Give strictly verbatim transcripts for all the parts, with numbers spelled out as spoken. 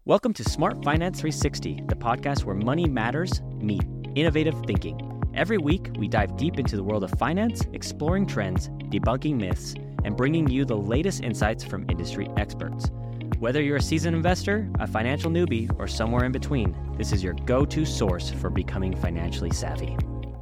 Welcome to Smart Finance three sixty, the podcast where money matters meet innovative thinking. Every week, we dive deep into the world of finance, exploring trends, debunking myths, and bringing you the latest insights from industry experts. Whether you're a seasoned investor, a financial newbie, or somewhere in between, this is your go-to source for becoming financially savvy.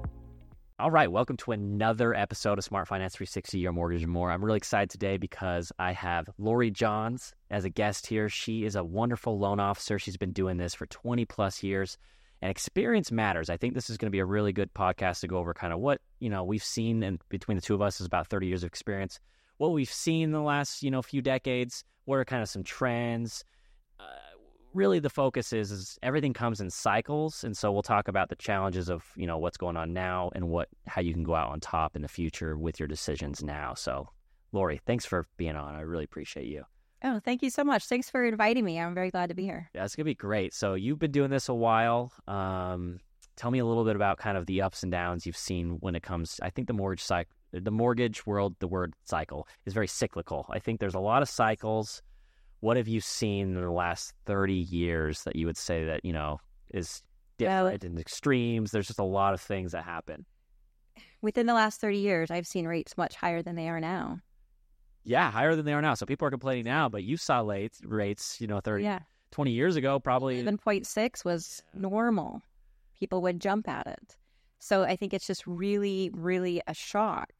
All right, welcome to another episode of Smart Finance three sixty, Your Mortgage and More. I'm really excited today because I have Lori Johns as a guest here. She is a wonderful loan officer. She's been doing this for twenty plus years, and experience matters. I think this is going to be a really good podcast to go over kind of what, you know, we've seen, and between the two of us is about thirty years of experience, what we've seen in the last, you know, few decades, what are kind of some trends. Uh, really the focus is, is everything comes in cycles, and so we'll talk about the challenges of, you know, what's going on now and what how you can go out on top in the future with your decisions now. So, Lori, thanks for being on. I really appreciate you. Oh, thank you so much. Thanks for inviting me. I'm very glad to be here. Yeah, it's going to be great. So you've been doing this a while. Um, tell me a little bit about kind of the ups and downs you've seen when it comes, I think the mortgage cycle, the mortgage world, the word cycle is very cyclical. I think there's a lot of cycles. What have you seen in the last thirty years that you would say that, you know, is different in extremes? There's just a lot of things that happen. Within the last thirty years, I've seen rates much higher than they are now. Yeah, higher than they are now. So people are complaining now, but you saw late rates, you know, thirty, yeah. twenty years ago, probably. seven point six was yeah. normal. People would jump at it. So I think it's just really, really a shock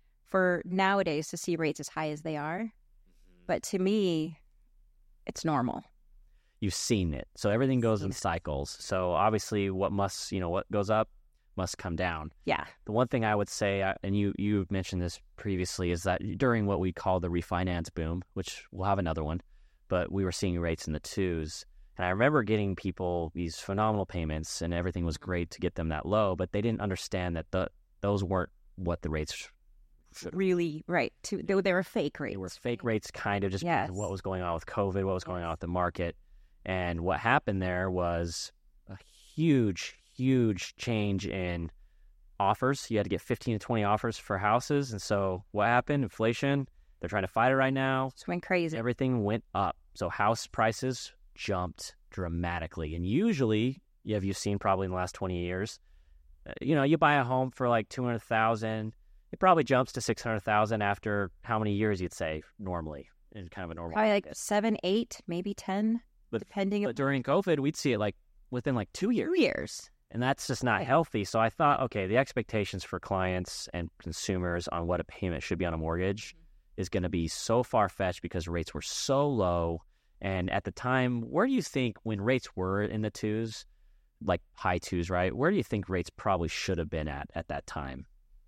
for nowadays to see rates as high as they are. Mm-hmm. But to me, it's normal. You've seen it. So everything goes in cycles. So obviously what must, you know, what goes up must come down. Yeah. The one thing I would say, and you you mentioned this previously, is that during what we call the refinance boom, which we'll have another one, but we were seeing rates in the twos. And I remember getting people these phenomenal payments, and everything was great to get them that low, but they didn't understand that the those weren't what the rates should really right. To, they, they were fake rates. They were fake rates, kind of just yes. because of what was going on with COVID, what was going on with the market. And what happened there was a huge, huge change in offers. You had to get fifteen to twenty offers for houses. And so what happened? Inflation. They're trying to fight it right now. It went crazy. Everything went up. So house prices jumped dramatically. And usually, you have you seen probably in the last twenty years, uh, you know, you buy a home for like two hundred thousand dollars. It probably jumps to six hundred thousand dollars after how many years you'd say normally in kind of a normal probably market. Like seven, eight, maybe ten, but, depending. But during COVID, we'd see it like within like two years. Two years. And that's just not healthy. So I thought, okay, the expectations for clients and consumers on what a payment should be on a mortgage is going to be so far-fetched because rates were so low. And at the time, where do you think when rates were in the twos, like high twos, right? Where do you think rates probably should have been at at that time?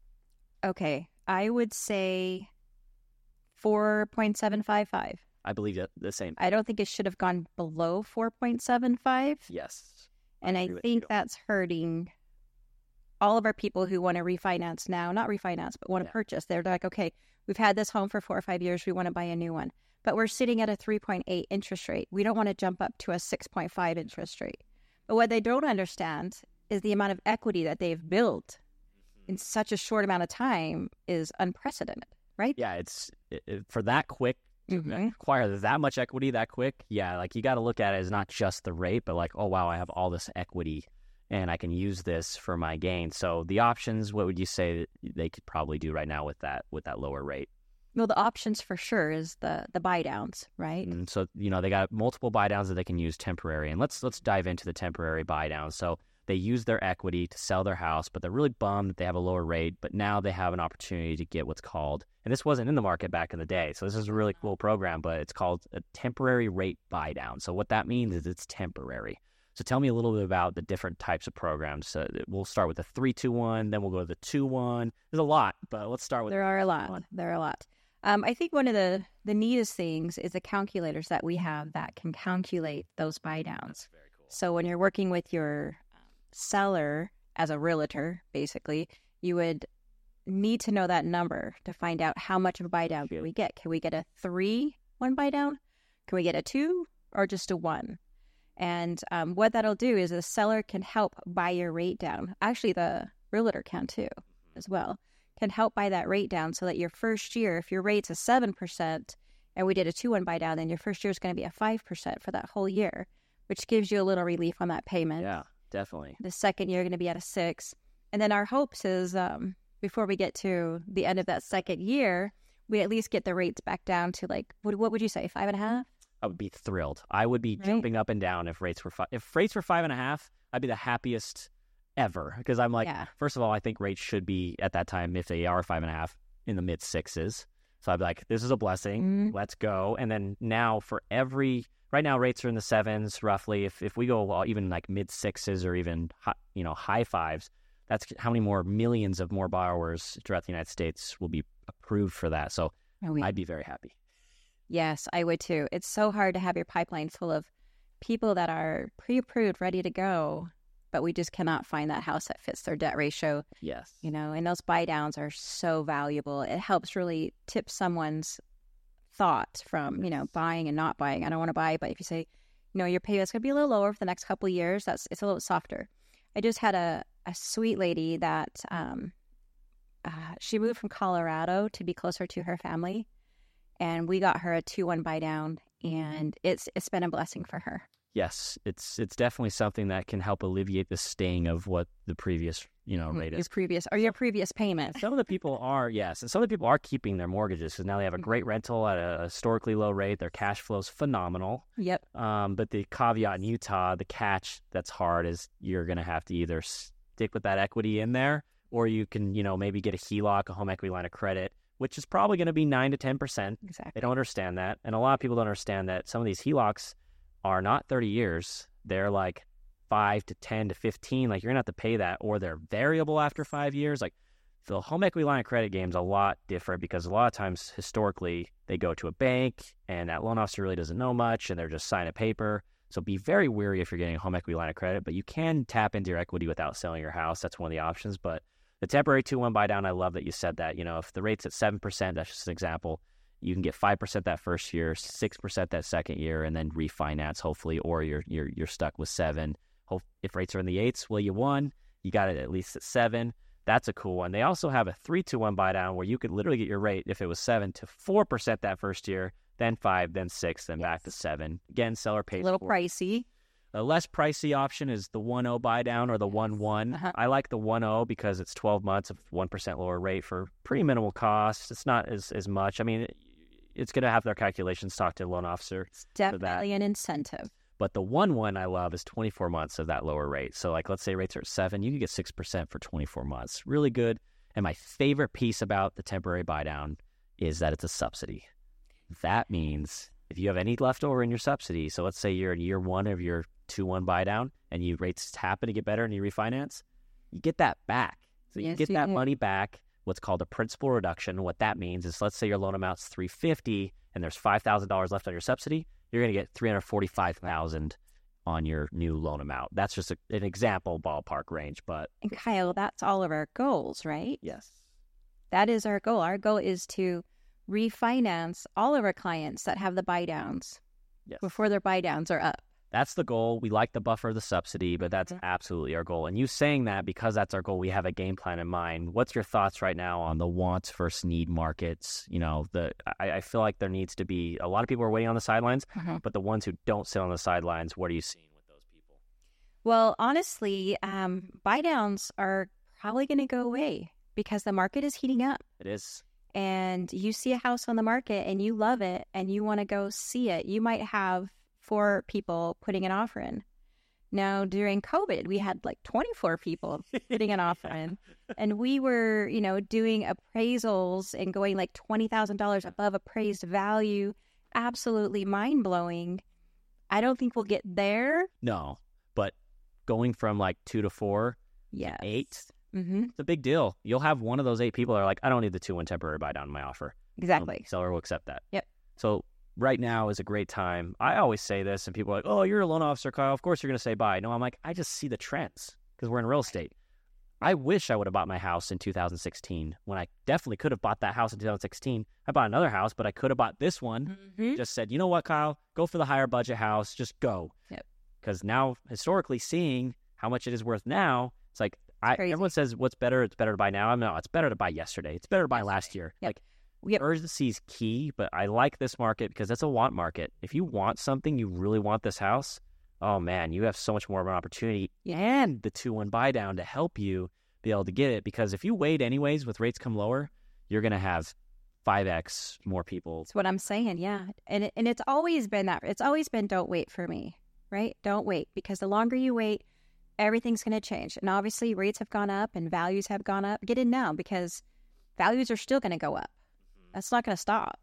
Okay, I would say four point seven five five. I believe that the same. I don't think it should have gone below four point seven five. Yes. And I, I think that's hurting all of our people who want to refinance now, not refinance, but want to yeah. purchase. They're like, okay, we've had this home for four or five years. We want to buy a new one. But we're sitting at a three point eight interest rate. We don't want to jump up to a six point five interest rate. But what they don't understand is the amount of equity that they've built in such a short amount of time is unprecedented, right? Yeah, it's it, it, for that quick to mm-hmm. acquire that much equity that quick. Yeah, like you got to look at it as not just the rate, but like, oh, wow, I have all this equity and I can use this for my gain. So the options, what would you say that they could probably do right now with that with that lower rate? Well, the options for sure is the the buy downs, right? And so, you know, they got multiple buy downs that they can use temporary. And let's let's dive into the temporary buy downs. So they use their equity to sell their house, but they're really bummed that they have a lower rate. But now they have an opportunity to get what's called, and this wasn't in the market back in the day, so this is a really cool program, but it's called a temporary rate buy down. So what that means is it's temporary. So tell me a little bit about the different types of programs. So we'll start with the three two one, then we'll go to the two one. There's a lot, but let's start with There are a lot. There are a lot. Um, I think one of the, the neatest things is the calculators that we have that can calculate those buy downs. That's very cool. So when you're working with your seller as a realtor, basically, you would need to know that number to find out how much of a buy down do we get. Can we get a three, one buy down? Can we get a two or just a one? And um, what that'll do is the seller can help buy your rate down. Actually, the realtor can too, as well, can help buy that rate down so that your first year, if your rate's a seven percent and we did a two one buy down, then your first year is going to be a five percent for that whole year. which gives you a little relief on that payment. Yeah, definitely. The second year, you're going to be at a six. And then our hopes is um, before we get to the end of that second year, we at least get the rates back down to like, what, what would you say, five and a half? I would be thrilled. I would be right. jumping up and down if rates were five. If rates were five and a half, I'd be the happiest ever. Because I'm like, yeah. first of all, I think rates should be at that time, if they are five and a half, in the mid sixes. So I'd be like, this is a blessing. Mm-hmm. Let's go. And then now for every, right now rates are in the sevens roughly. If if we go well, even like mid sixes or even high, you know high fives, that's how many more millions of more borrowers throughout the United States will be approved for that. So oh, yeah. I'd be very happy. Yes, I would too. It's so hard to have your pipeline full of people that are pre-approved, ready to go, but we just cannot find that house that fits their debt ratio. Yes. You know, and those buy downs are so valuable. It helps really tip someone's thought from, you know, buying and not buying. I don't want to buy, but if you say, you know, your payment's going to be a little lower for the next couple of years, that's it's a little softer. I just had a, a sweet lady that um, uh, she moved from Colorado to be closer to her family. And we got her a two one buy down, and it's it's been a blessing for her. Yes, it's it's definitely something that can help alleviate the sting of what the previous you know rate your is. previous or your previous payment. Some of the people are yes, and some of the people are keeping their mortgages because now they have a great rental at a historically low rate. Their cash flow's phenomenal. Yep. Um, but the caveat in Utah, the catch that's hard is you're going to have to either stick with that equity in there, or you can you know maybe get a H E L O C, a home equity line of credit, which is probably going to be nine to ten percent. Exactly. They don't understand that, and a lot of people don't understand that some of these H E L O Cs are not thirty years. They're like five to ten to fifteen. Like you're going to have to pay that, or they're variable after five years. Like the home equity line of credit game is a lot different because a lot of times historically they go to a bank and that loan officer really doesn't know much and they're just signing a paper. So be very wary if you're getting a home equity line of credit, but you can tap into your equity without selling your house. That's one of the options. But the temporary two one buy down, I love that you said that. You know, if the rate's at seven percent, that's just an example. You can get five percent that first year, six percent that second year, and then refinance, hopefully, or you're you're you're stuck with seven. If rates are in the eights, well, you won. You got it at least at seven. That's a cool one. They also have a three two one buy down where you could literally get your rate, if it was seven, to four percent that first year, then five, then six, then yes. back to seven. Again, seller pays a little for pricey. The less pricey option is the one oh buy down or the one one. Uh-huh. I like the one oh because it's twelve months of one percent lower rate for pretty minimal cost. It's not as, as much. I mean, it's going to have their calculations, talk to a loan officer. It's definitely an incentive. But the one one I love is twenty-four months of that lower rate. So like, let's say rates are at seven, you can get six percent for twenty-four months. Really good. And my favorite piece about the temporary buy down is that it's a subsidy. That means if you have any left over in your subsidy, so let's say you're in year one of your two one buy down and you rates happen to get better and you refinance, you get that back. So you yes, get you that do. money back, what's called a principal reduction. What that means is, let's say your loan amount's three hundred fifty dollars and there's five thousand dollars left on your subsidy, you're going to get three hundred forty-five thousand dollars on your new loan amount. That's just a, an example ballpark range, but... And Kyle, that's all of our goals, right? Yes. That is our goal. Our goal is to refinance all of our clients that have the buy downs yes. before their buy downs are up. That's the goal. We like the buffer of the subsidy, but that's mm-hmm. absolutely our goal. And you saying that, because that's our goal, we have a game plan in mind. What's your thoughts right now on the wants versus need markets? You know, the I, I feel like there needs to be, a lot of people are waiting on the sidelines, mm-hmm. but the ones who don't sit on the sidelines, what are you seeing with those people? Well, honestly, um, buy downs are probably going to go away because the market is heating up. It is. And you see a house on the market and you love it and you want to go see it. You might have four people putting an offer in. Now, during COVID, we had like twenty-four people putting an offer in. And we were, you know, doing appraisals and going like twenty thousand dollars above appraised value. Absolutely mind-blowing. I don't think we'll get there. No, but going from like two to four yes. to eight, mm-hmm. it's a big deal. You'll have one of those eight people that are like, I don't need the two one temporary buy down in my offer. Exactly. The seller will accept that. Yep. So right now is a great time. I always say this, and people are like, oh, you're a loan officer, Kyle. Of course you're going to say buy. No, I'm like, I just see the trends because we're in real estate. I wish I would have bought my house in two thousand sixteen when I definitely could have bought that house in two thousand sixteen. I bought another house, but I could have bought this one. Mm-hmm. Just said, you know what, Kyle? Go for the higher budget house. Just go. Yep. Because now, historically, seeing how much it is worth now, it's like, I, everyone says, what's better? It's better to buy now. I'm no, it's better to buy yesterday. It's better to buy yesterday. last year. Yep. Like, Yep. urgency is key, but I like this market because it's a want market. If you want something, you really want this house, oh man, you have so much more of an opportunity and the two one buy down to help you be able to get it. Because if you wait anyways, with rates come lower, you're going to have five X more people. That's what I'm saying. Yeah. And, it, and it's always been that. It's always been don't wait for me, right? Don't wait, because the longer you wait, everything's going to change. And obviously rates have gone up and values have gone up. Get in now, because values are still going to go up. That's not going to stop.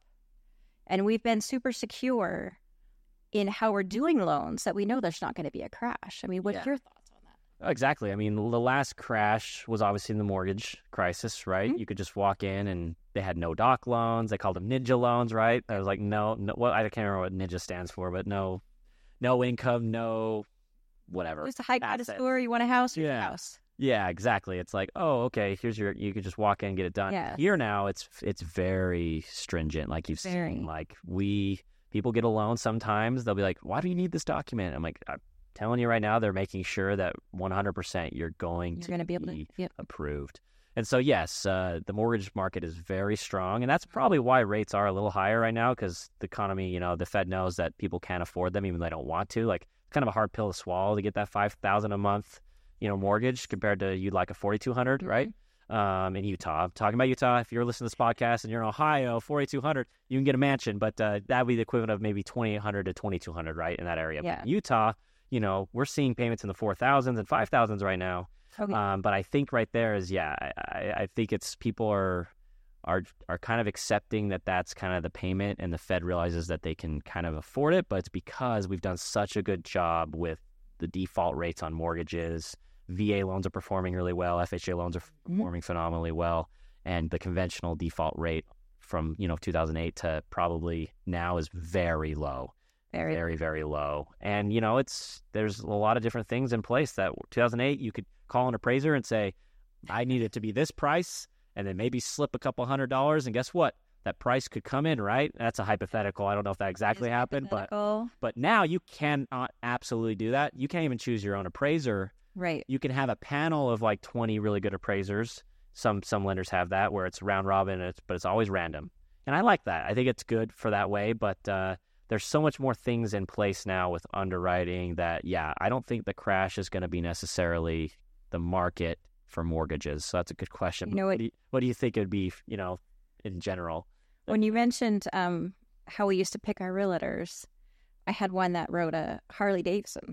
And we've been super secure in how we're doing loans that we know there's not going to be a crash. I mean, what's yeah. your thoughts on that? Exactly. I mean, the last crash was obviously in the mortgage crisis, right? Mm-hmm. You could just walk in and they had no doc loans. They called them ninja loans, right? I was like, no, no. Well, I can't remember what ninja stands for, but no, no income, no whatever. Just a high credit score. You want a house? Or yeah. a house. Yeah, exactly. It's like, oh, okay, here's your, you could just walk in and get it done. Yeah. Here now, it's it's very stringent. Like you've very. seen, like we, people get a loan sometimes, they'll be like, why do you need this document? I'm like, I'm telling you right now, they're making sure that one hundred percent you're going you're to gonna be, able be to, yep. approved. And so, yes, uh, the mortgage market is very strong. And that's probably why rates are a little higher right now, because the economy, you know, the Fed knows that people can't afford them even though they don't want to. Like, it's kind of a hard pill to swallow to get that five thousand dollars a month, you know, mortgage compared to you'd like a forty-two hundred, mm-hmm. right? Um, in Utah. I'm talking about Utah. If you're listening to this podcast and you're in Ohio, forty-two hundred, you can get a mansion, but uh, that would be the equivalent of maybe twenty-eight hundred to twenty-two hundred, right, in that area. Yeah. But in Utah, you know, we're seeing payments in the four thousands and five thousands right now. Okay. Um, but I think right there is, yeah, I, I think it's people are are are kind of accepting that that's kind of the payment, and the Fed realizes that they can kind of afford it, but it's because we've done such a good job with the default rates on mortgages. V A loans are performing really well. F H A loans are performing mm-hmm. phenomenally well. And the conventional default rate from, you know, two thousand eight to probably now is very low. Very, very, very low. And, you know, it's, there's a lot of different things in place that two thousand eight, you could call an appraiser and say, I need it to be this price, and then maybe slip a couple hundred dollars. And guess what? That price could come in, right? That's a hypothetical. I don't know if that exactly happened, but, but now you cannot absolutely do that. You can't even choose your own appraiser. Right. You can have a panel of like twenty really good appraisers. Some some lenders have that where it's round robin, and it's, but it's always random. And I like that. I think it's good for that way. But uh, there's so much more things in place now with underwriting that, yeah, I don't think the crash is going to be necessarily the market for mortgages. So that's a good question. You know what, what, do you, what do you think it would be, you know, in general? When you mentioned um, how we used to pick our realtors, I had one that wrote a Harley Davidson.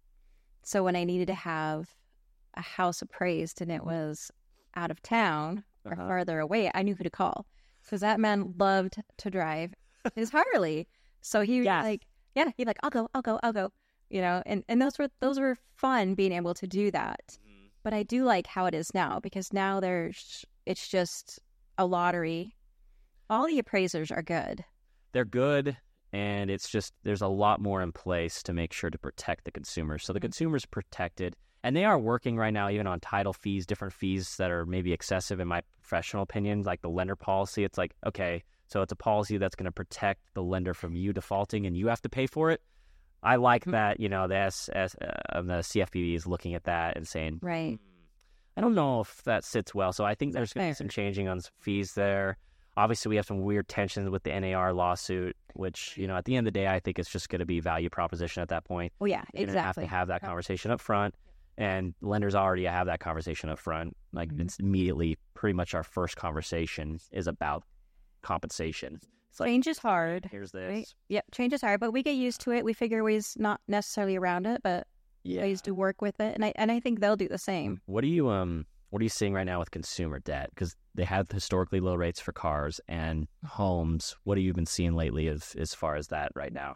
So when I needed to have a house appraised and it was out of town or uh-huh. farther away, I knew who to call, because that man loved to drive his Harley. So he was yes. like, yeah, he'd like, I'll go, I'll go, I'll go, you know, and, and those were, those were fun being able to do that. Mm-hmm. But I do like how it is now, because now there's, it's just a lottery. All the appraisers are good. They're good. And it's just, there's a lot more in place to make sure to protect the consumer. So the mm-hmm. consumer's protected, and they are working right now even on title fees, different fees that are maybe excessive in my professional opinion, like the lender policy. It's like, okay, so it's a policy that's going to protect the lender from you defaulting and you have to pay for it. I like mm-hmm. that, you know, the, S, S, uh, the C F P B is looking at that and saying, right. I don't know if that sits well. So I think there's going to be some changing on some fees there. Obviously, we have some weird tensions with the N A R lawsuit, which, you know, at the end of the day, I think it's just going to be value proposition at that point. Oh, yeah, You're exactly. You're have to have that conversation up front, and lenders already have that conversation up front. Like, mm-hmm. it's immediately pretty much our first conversation is about compensation. It's like, change is hard. Here's this. Right? Yep, change is hard, but we get used to it. We figure ways not necessarily around it, but yeah. ways to work with it, and I and I think they'll do the same. What do you um? What are you seeing right now with consumer debt? Because they have historically low rates for cars and homes. What have you been seeing lately as, as far as that right now?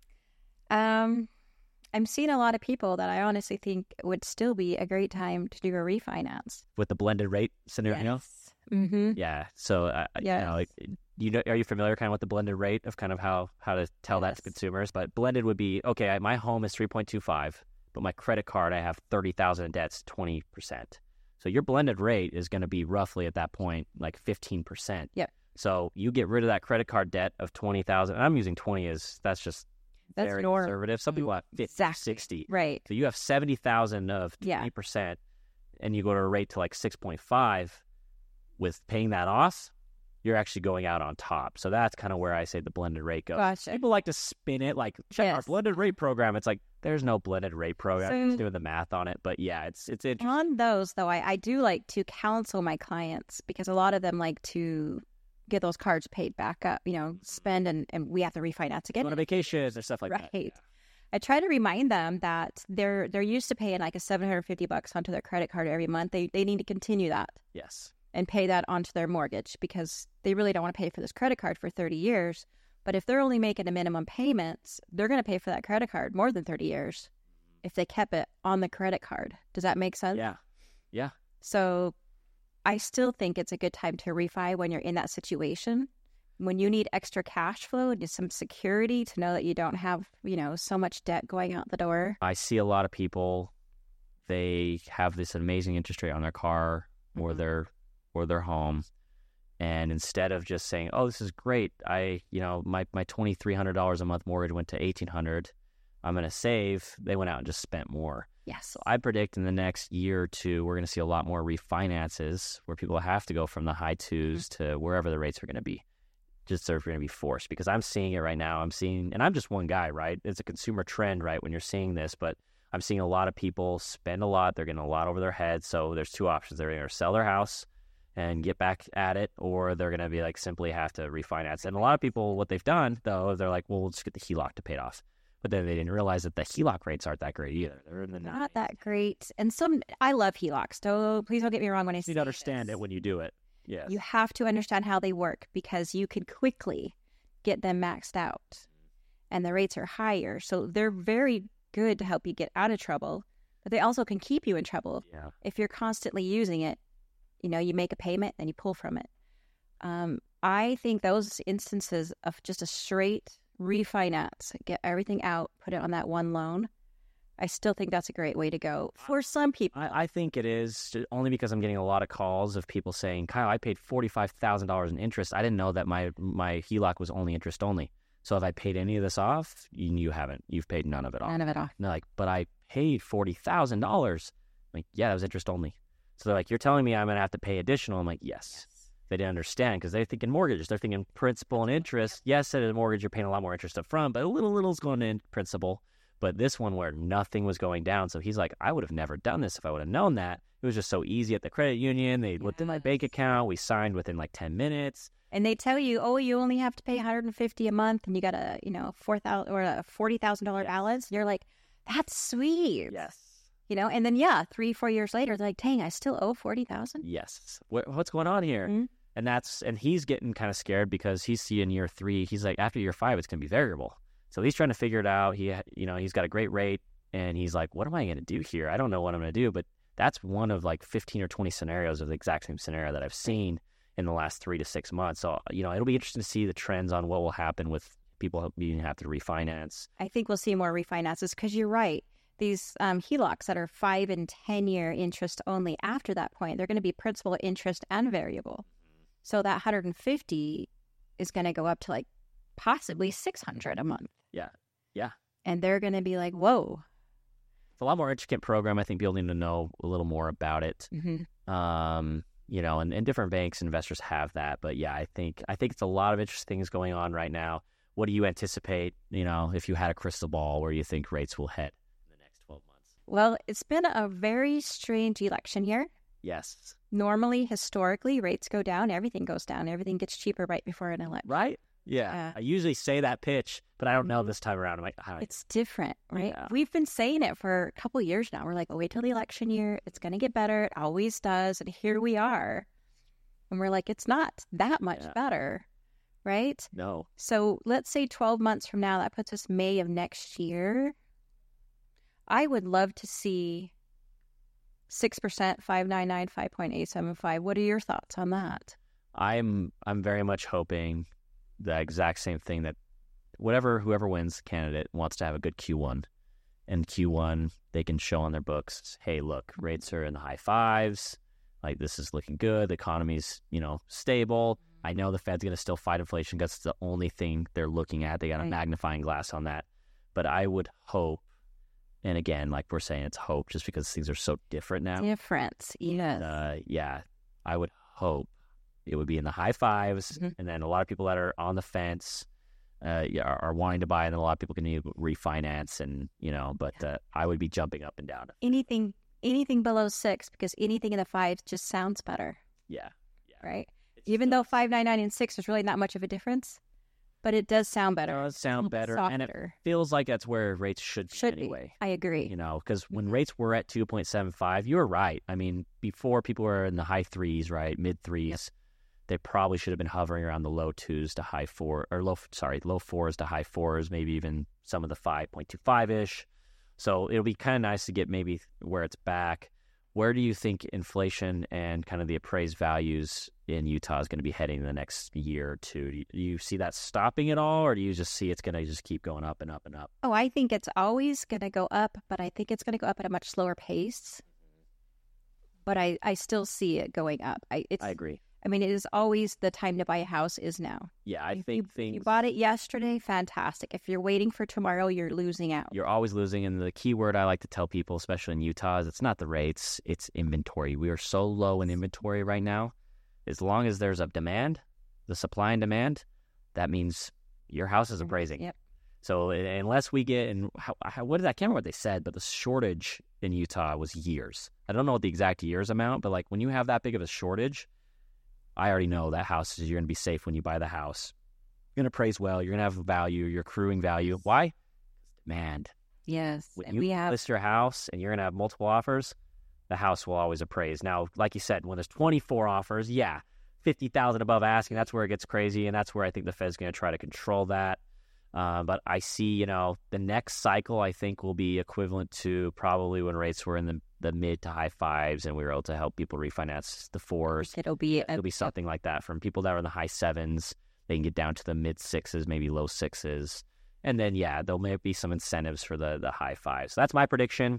Um, I'm seeing a lot of people that I honestly think would still be a great time to do a refinance. With the blended rate scenario? Yes. Mm-hmm. Yeah. So, uh, yes. you know, like, you know, are you familiar kind of with the blended rate of kind of how, how to tell yes. that to consumers? But blended would be, okay, I, my home is three point two five, but my credit card, I have thirty thousand in debts, twenty percent. So your blended rate is going to be roughly at that point like fifteen percent. Yep. So you get rid of that credit card debt of twenty thousand. I'm using twenty as that's just that's very norm. conservative. Some people have fifty, exactly. sixty. Right. So you have seventy thousand of twenty percent, yeah. and you go to a rate to like six point five. With paying that off, you're actually going out on top. So that's kind of where I say the blended rate goes. Gotcha. People like to spin it like, check yes. our blended rate program. It's like, There's no blended rate program. So- I'm just doing the math on it, but yeah, it's it's interesting. On those, though, I, I do like to counsel my clients because a lot of them like to get those cards paid back up, you know, spend and, and we have to refinance again. Go on vacations or stuff like that. Right. I try to remind them that they're they're used to paying like a seven hundred fifty bucks onto their credit card every month. They they need to continue that Yes. and pay that onto their mortgage because they really don't want to pay for this credit card for thirty years. But if they're only making a minimum payments, they're going to pay for that credit card more than thirty years if they kept it on the credit card. Does that make sense? Yeah. Yeah. So I still think it's a good time to refi when you're in that situation. When you need extra cash flow and just some security to know that you don't have, you know, so much debt going out the door. I see a lot of people, they have this amazing interest rate on their car or Mhm. their or their home. And instead of just saying, oh, this is great. I, you know, my, my twenty-three hundred dollars a month mortgage went to eighteen hundred dollars. I'm going to save. They went out and just spent more. Yes. So I predict in the next year or two, we're going to see a lot more refinances where people have to go from the high twos Mm-hmm. to wherever the rates are going to be. Just they're going to be forced because I'm seeing it right now. I'm seeing, and I'm just one guy, right? It's a consumer trend, right? When you're seeing this, but I'm seeing a lot of people spend a lot. They're getting a lot over their head. So there's two options. They're going to sell their house and get back at it, or they're going to be like simply have to refinance. And a lot of people, what they've done though, they're like, well, we'll just get the H E L O C to pay it off. But then they didn't realize that the H E L O C rates aren't that great either. They're in the Not nines. that great. And some, I love H E L O Cs. Don't, please don't get me wrong when I You say need to understand this. it when you do it. Yes. You have to understand how they work because you can quickly get them maxed out and the rates are higher. So they're very good to help you get out of trouble, but they also can keep you in trouble. Yeah. If you're constantly using it, you know, you make a payment and you pull from it. Um, I think those instances of just a straight refinance, get everything out, put it on that one loan, I still think that's a great way to go for some people. I, I think it is only because I'm getting a lot of calls of people saying, Kyle, I paid forty-five thousand dollars in interest. I didn't know that my, my H E L O C was only interest only. So if I paid any of this off, you, you haven't. You've paid none of it off. None of it off. And they're like, but I paid forty thousand dollars. I'm like, yeah, that was interest only. So they're like, you're telling me I'm going to have to pay additional? I'm like, yes. They didn't understand because they're thinking mortgages. They're thinking principal and interest. Yes, at a mortgage, you're paying a lot more interest up front, but a little, little's going in principal. But this one where nothing was going down. So he's like, I would have never done this if I would have known that. It was just so easy at the credit union. They looked in my bank account. We signed within like ten minutes. And they tell you, oh, you only have to pay one hundred fifty dollars a month, and you got a, you know, four thousand or a forty thousand dollar Yes. balance. You're like, that's sweet, Yes. you know. And then yeah, three, four years later, they're like, dang, I still owe forty thousand. Yes. What, what's going on here? Mhm. And that's and he's getting kind of scared because he's seeing year three. He's like, after year five, it's going to be variable. So he's trying to figure it out. He, you know, he's got a great rate, and he's like, what am I going to do here? I don't know what I'm going to do. But that's one of like fifteen or twenty scenarios of the exact same scenario that I've seen in the last three to six months. So, you know, it'll be interesting to see the trends on what will happen with people being have to refinance. I think we'll see more refinances because you're right. These um, H E L O Cs that are five and ten year interest only. After that point, they're going to be principal, interest, and variable. So that one hundred fifty is going to go up to like possibly six hundred a month. Yeah. Yeah. And they're going to be like, whoa. It's a lot more intricate program. I think people need to know a little more about it. Mm-hmm. Um, you know, and, and different banks and investors have that. But yeah, I think I think it's a lot of interesting things going on right now. What do you anticipate, you know, if you had a crystal ball, where you think rates will head in the next twelve months? Well, it's been a very strange election year. Yes. Normally, historically, rates go down, everything goes down, everything gets cheaper right before an election. Right? Yeah. Yeah. I usually say that pitch, but I don't know Mhm. this time around. I'm like, all right. It's different, right? Yeah. We've been saying it for a couple of years now. We're like, oh, wait till the election year. It's going to get better. It always does. And here we are. And we're like, it's not that much Yeah. better, right? No. So let's say twelve months from now, that puts us May of next year. I would love to see six percent, five ninety-nine, five point eight seven five. What are your thoughts on that? I'm I'm very much hoping the exact same thing, that whatever whoever wins candidate wants to have a good Q one. And Q one, they can show on their books, hey, look, rates are in the high fives. Like, this is looking good. The economy's, you know, stable. I know the Fed's going to still fight inflation because it's the only thing they're looking at. They got a Right. magnifying glass on that. But I would hope, and again, like we're saying, it's hope just because things are so different now. Difference, yes. Uh, yeah, I would hope it would be in the high fives. Mhm. And then a lot of people that are on the fence, uh, yeah, are, are wanting to buy, and then a lot of people can need to refinance, and you know, but uh, I would be jumping up and down. Anything, anything below six, because anything in the fives just sounds better. Yeah, yeah. Right. It's Even still, though five nine nine and six is really not much of a difference, but it does sound better. It does sound better, and it softer. feels like that's where rates should be Should anyway. be. I agree. You know, because when Mhm. rates were at two point seven five, you were right. I mean, before people were in the high threes, right, mid threes, they probably should have been hovering around the low twos to high four, or low, sorry, low fours to high fours, maybe even some of the five point two five ish. So it'll be kind of nice to get maybe where it's back. Where do you think inflation and kind of the appraised values in Utah is going to be heading in the next year or two? Do you, do you see that stopping at all, or do you just see it's going to just keep going up and up and up? Oh, I think it's always going to go up, but I think it's going to go up at a much slower pace. But I, I still see it going up. I, it's, I agree. I mean, it is always the time to buy a house is now. Yeah, I If think you, things... you bought it yesterday, fantastic. If you're waiting for tomorrow, you're losing out. You're always losing, and the key word I like to tell people, especially in Utah, is it's not the rates, it's inventory. We are so low in inventory right now. As long as there's a demand, the supply and demand, that means your house is appraising. Yep. So unless we get, and how, how, what did I can't remember what they said, but the shortage in Utah was years. I don't know what the exact years amount, but like when you have that big of a shortage, I already know that house is, you're going to be safe when you buy the house. You're going to appraise well. You're going to have value. You're accruing value. Why? Demand. Yes. When And you we have list your house and you're going to have multiple offers, the house will always appraise. Now, like you said, when there's twenty-four offers, yeah, fifty thousand above asking, that's where it gets crazy, and that's where I think the Fed's going to try to control that. Uh, but I see, you know, the next cycle I think will be equivalent to probably when rates were in the, the mid to high fives and we were able to help people refinance the fours. it'll be a, It'll be something like that. From people that are in the high sevens, they can get down to the mid sixes, maybe low sixes. And then, yeah, there'll may be some incentives for the, the high fives. So that's my prediction.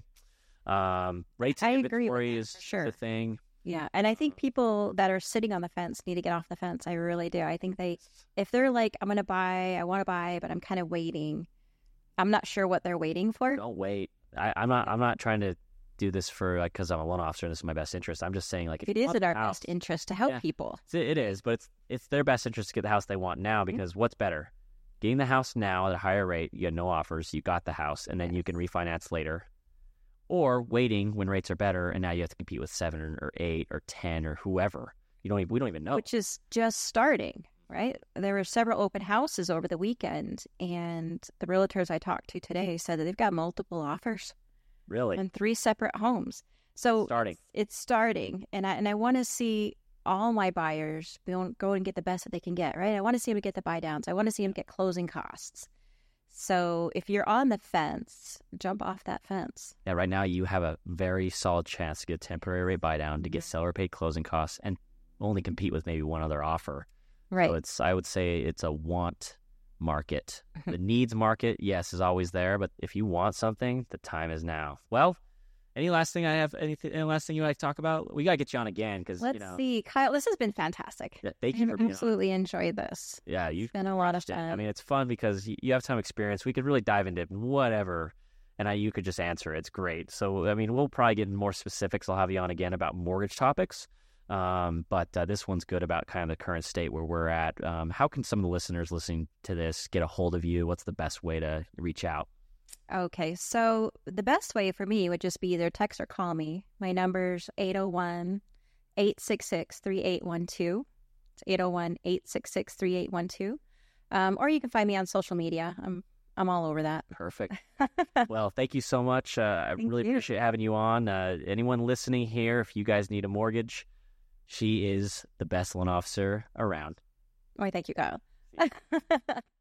Um, rates I and agree with inventory that, is for sure. the thing. Yeah, and I think people that are sitting on the fence need to get off the fence. I really do. I think they, if they're like, I'm going to buy, I want to buy, but I'm kind of waiting. I'm not sure what they're waiting for. Don't wait. I, I'm not. I'm not trying to do this for like because I'm a loan officer and this is my best interest. I'm just saying like if It you is want in the our house, best interest to help Yeah. people. It's- It is, but it's it's their best interest to get the house they want now because what's better? Getting the house now at a higher rate, you had no offers, you got the house, and then you can refinance later. Or waiting when rates are better, and now you have to compete with seven or, or eight or ten or whoever. You don't even, we don't even know. Which is just starting, right? There were several open houses over the weekend, and the realtors I talked to today said that they've got multiple offers Really? on three separate homes. So Starting. it's starting, and I and I want to see all my buyers go go and get the best that they can get, right? I want to see them get the buy downs. I want to see them get closing costs. So if you're on the fence, jump off that fence. Yeah, right now you have a very solid chance to get a temporary rate buy down, to get seller paid closing costs, and only compete with maybe one other offer. Right. So it's, I would say it's a want market. The needs market, yes, is always there, but if you want something, the time is now. Well, any last thing I have, anything, any last thing you like to talk about? We got to get you on again because, Let's you know. see. Kyle, this has been fantastic. Yeah, thank I you have for being on. absolutely enjoyed this. Yeah, you It's been a lot of Yeah, fun. I mean, it's fun because you, you have some experience. We could really dive into whatever, and I, you could just answer. It's great. So, I mean, we'll probably get into more specifics. I'll have you on again about mortgage topics. Um, but uh, this one's good about kind of the current state where we're at. Um, how can some of the listeners listening to this get a hold of you? What's the best way to reach out? Okay, so the best way for me would just be either text or call me. My number's eight oh one, eight six six, three eight one two. It's eight oh one, eight six six, three eight one two. Um, or you can find me on social media. I'm I'm all over that. Perfect. Well, thank you so much. Uh, I Thank really you. appreciate having you on. Uh, anyone listening here, if you guys need a mortgage, she is the best loan officer around. Oh, thank you, Kyle.